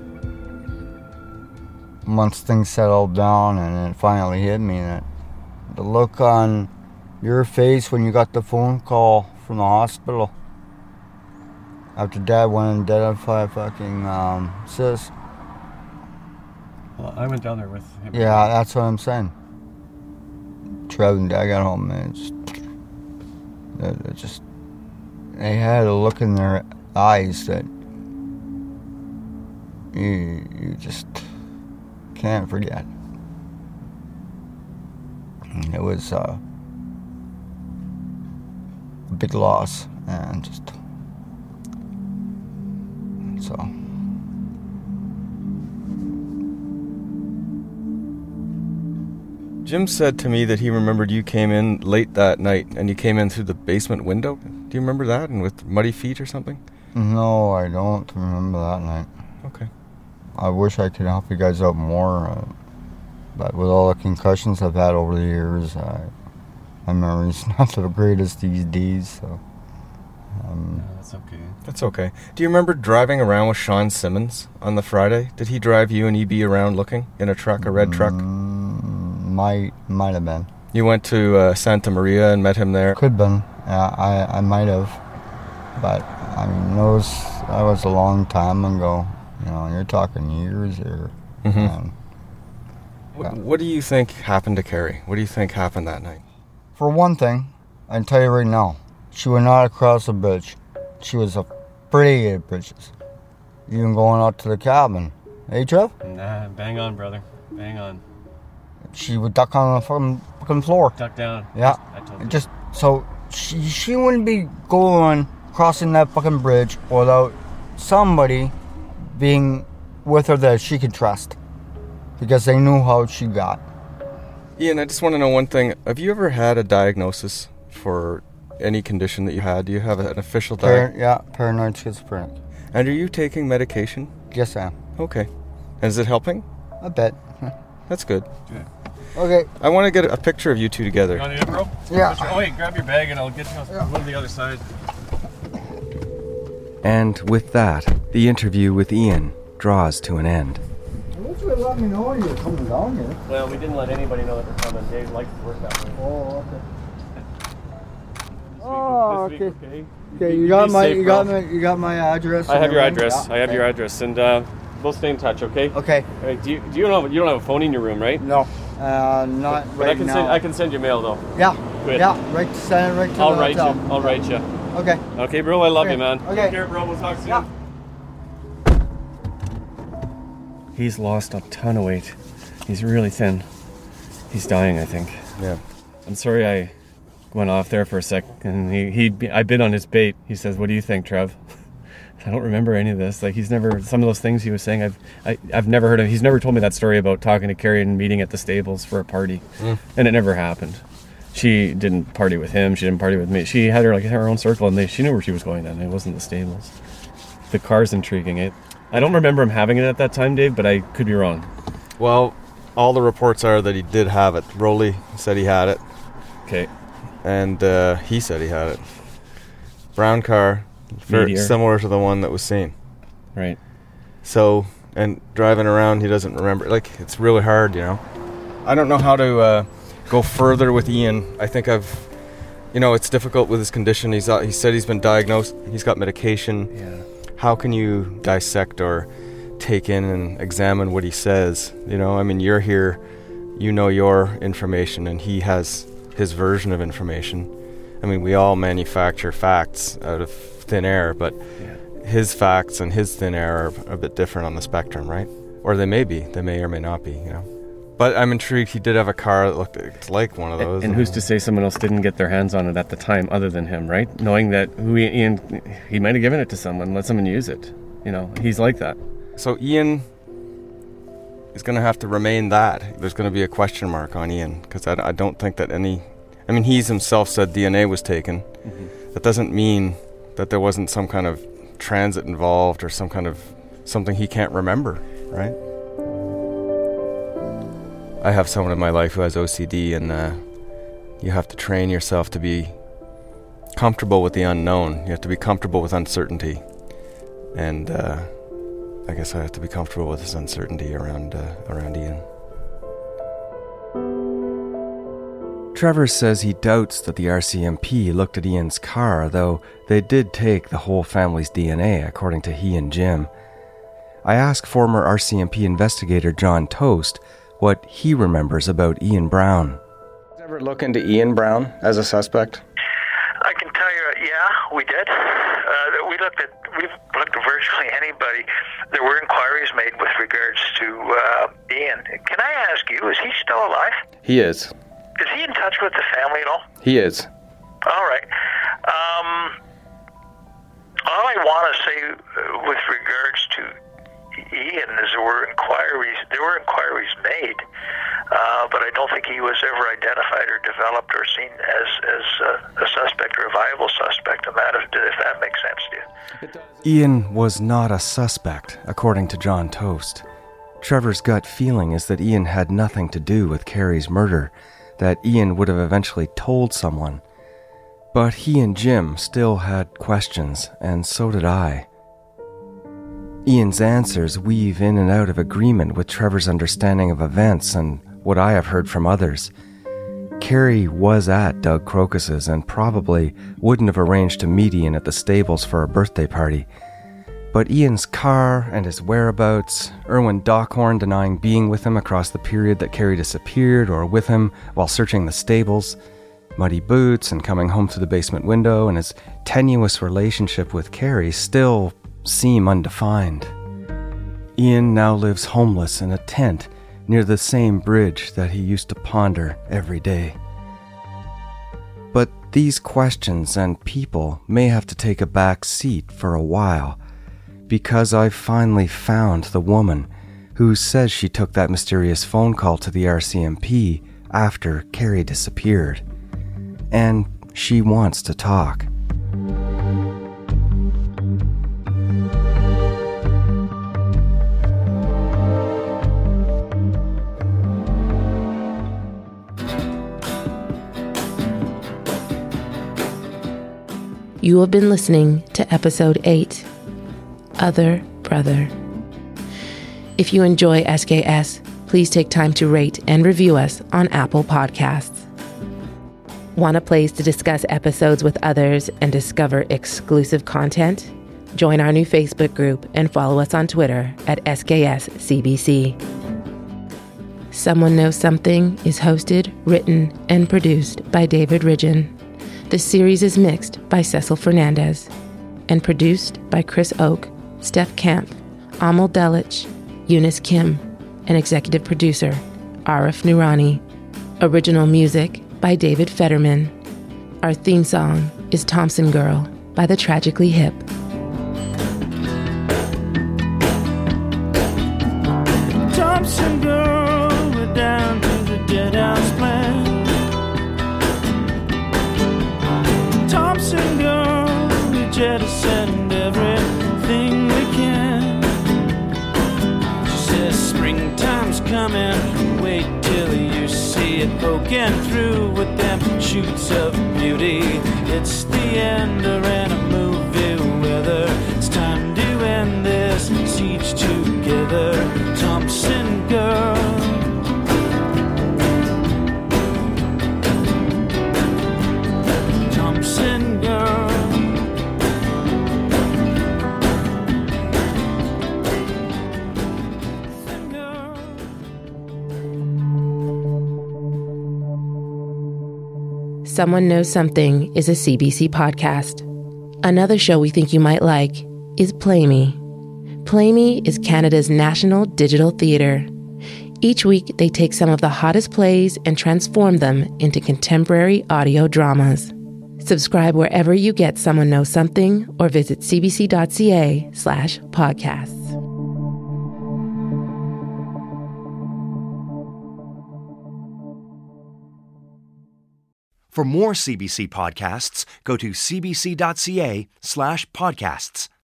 once things settled down, and it finally hit me, that the look on your face when you got the phone call from the hospital after Dad went and identified fucking um, sis. Well, I went down there with him. Yeah, that's what I'm saying. Trev and Dad got home, and it's it, it just they had a look in their eyes that you you just can't forget. It was uh, a big loss, and just so. Jim said to me that he remembered you came in late that night, and you came in through the basement window. Do you remember that, and with muddy feet or something? No, I don't remember that night. Okay. I wish I could help you guys out more, uh, but with all the concussions I've had over the years, I, my memory's not the greatest these days, so... Um, No, that's okay. That's okay. Do you remember driving around with Sean Simmons on the Friday? Did he drive you and E B around looking in a truck, a red truck? Might might have been. You went to uh, Santa Maria and met him there? Could have been. Yeah, I, I might have. But, I mean, that was, that was a long time ago. You know, you're talking years here. Mm-hmm. And, What, what do you think happened to Carrie? What do you think happened that night? for one thing, I can tell you right now, she would not cross a bridge. She was afraid of bridges. Even going out to the cabin. Hey, Trev? Nah, bang on, brother. Bang on. She would duck on the fucking, fucking floor. Duck down. Yeah. I told you. Just so she she wouldn't be going crossing that fucking bridge without somebody being with her that she could trust, because they knew how she got. Ian, I just want to know one thing. Have you ever had a diagnosis for any condition that you had? Do you have an official Par- diagnosis? yeah, paranoid schizophrenic. And are you taking medication? Yes, I am. Okay. And is it helping? I bet. That's good. Yeah. Okay. I want to get a picture of you two together. You want to do it, bro? Yeah. Oh, wait, grab your bag and I'll get you on one of the other side. And with that, the interview with Ian draws to an end. Why you let me know you were coming down here? Well, we didn't let anybody know that we're coming. Dave likes to work that way. Oh, okay. Oh, this okay. week, okay? Okay, Be- you got be my safe, you got bro. my you got my address. I and have your everything? address. Yeah, I have your okay. address, and uh, we'll stay in touch, okay? Okay. All right, do you do you don't have you don't have a phone in your room, right? No, uh, not But right I can now. send I can send you mail though. Yeah. Good. Yeah. Right. Send it right to I'll the write hotel. you. I'll write you. Okay. Okay, bro. I love Okay. you, man. Okay. Take care, bro. We'll talk soon. Yeah. He's lost a ton of weight. He's really thin. He's dying, I think. Yeah. I'm sorry I went off there for a sec, and he, he I bit on his bait. He says, "What do you think, Trev?" I don't remember any of this. Like, he's never, some of those things he was saying, I've I, I've never heard of. He's never told me that story about talking to Carrie and meeting at the stables for a party. Mm. And it never happened. She didn't party with him. She didn't party with me. She had her like her own circle, and they, she knew where she was going then. It wasn't the stables. The car's intriguing. It, I don't remember him having it at that time, Dave, but I could be wrong. Well, all the reports are that he did have it. Rowley said he had it. Okay. And uh, he said he had it. Brown car, very Meteor. similar to the one that was seen. Right. So, and driving around, he doesn't remember. Like, it's really hard, you know. I don't know how to uh, go further with Ian. I think I've, you know, it's difficult with his condition. He's uh, he said he's been diagnosed. He's got medication. Yeah. How can you dissect or take in and examine what he says? You know, I mean, you're here, you know your information, and he has his version of information. I mean, we all manufacture facts out of thin air, but yeah. his facts and his thin air are a bit different on the spectrum, right? Or they may be. They may or may not be, you know. But I'm intrigued. He did have a car that looked like one of those. And, and who's to say someone else didn't get their hands on it at the time other than him, right? Knowing that who Ian, he might have given it to someone, let someone use it. You know, he's like that. So Ian is going to have to remain that. There's going to be a question mark on Ian, because I, I don't think that any... I mean, he's himself said D N A was taken. Mm-hmm. That doesn't mean that there wasn't some kind of transit involved or some kind of... something he can't remember, right? I have someone in my life who has O C D, and uh, you have to train yourself to be comfortable with the unknown. You have to be comfortable with uncertainty. And uh, I guess I have to be comfortable with this uncertainty around uh, around Ian. Trevor says he doubts that the R C M P looked at Ian's car, though they did take the whole family's D N A, according to he and Jim. I ask former R C M P investigator John Toast what he remembers about Ian Brown. Ever look into Ian Brown as a suspect? I can tell you, yeah, we did. Uh, we looked at, we've looked at virtually anybody. There were inquiries made with regards to uh, Ian. Can I ask you, is he still alive? He is. Is he in touch with the family at all? He is. All right. Um, all I want to say uh, with regards to Ian is there were inquiries. There were inquiries made, uh, but I don't think he was ever identified or developed or seen as as uh, a suspect or a viable suspect. And that, if, if that makes sense to you. Ian was not a suspect, according to John Toast. Trevor's gut feeling is that Ian had nothing to do with Carrie's murder, that Ian would have eventually told someone. But he and Jim still had questions, and so did I. Ian's answers weave in and out of agreement with Trevor's understanding of events and what I have heard from others. Carrie was at Doug Crocus's and probably wouldn't have arranged to meet Ian at the stables for a birthday party. But Ian's car and his whereabouts, Erwin Dockhorn denying being with him across the period that Carrie disappeared or with him while searching the stables, muddy boots and coming home through the basement window, and his tenuous relationship with Carrie still seem undefined. Ian now lives homeless in a tent near the same bridge that he used to ponder every day. But these questions and people may have to take a back seat for a while, because I've finally found the woman who says she took that mysterious phone call to the R C M P after Carrie disappeared. And she wants to talk. You have been listening to episode eight, Other Brother. If you enjoy S K S, please take time to rate and review us on Apple Podcasts. Want a place to discuss episodes with others and discover exclusive content? Join our new Facebook group and follow us on Twitter at S K S C B C. Someone Knows Something is hosted, written, and produced by David Ridgen. The series is mixed by Cecil Fernandez and produced by Chris Oak, Steph Camp, Amal Delich, Eunice Kim, and executive producer Arif Noorani. Original music by David Fetterman. Our theme song is Thompson Girl by The Tragically Hip. Thompson Girl, we're down to the dead house plan. Thompson Girl, we jettisoned everything we can. She says springtime's coming, wait till you see it poking through with them shoots of beauty. It's the end of a movie weather. It's time to end this siege together. Thompson Girl, Thompson Girl. Someone Knows Something is a C B C podcast. Another show we think you might like is Play Me. Play Me is Canada's national digital theatre. Each week, they take some of the hottest plays and transform them into contemporary audio dramas. Subscribe wherever you get Someone Knows Something or visit cbc.ca slash podcasts. For more C B C podcasts, go to cbc.ca slash podcasts.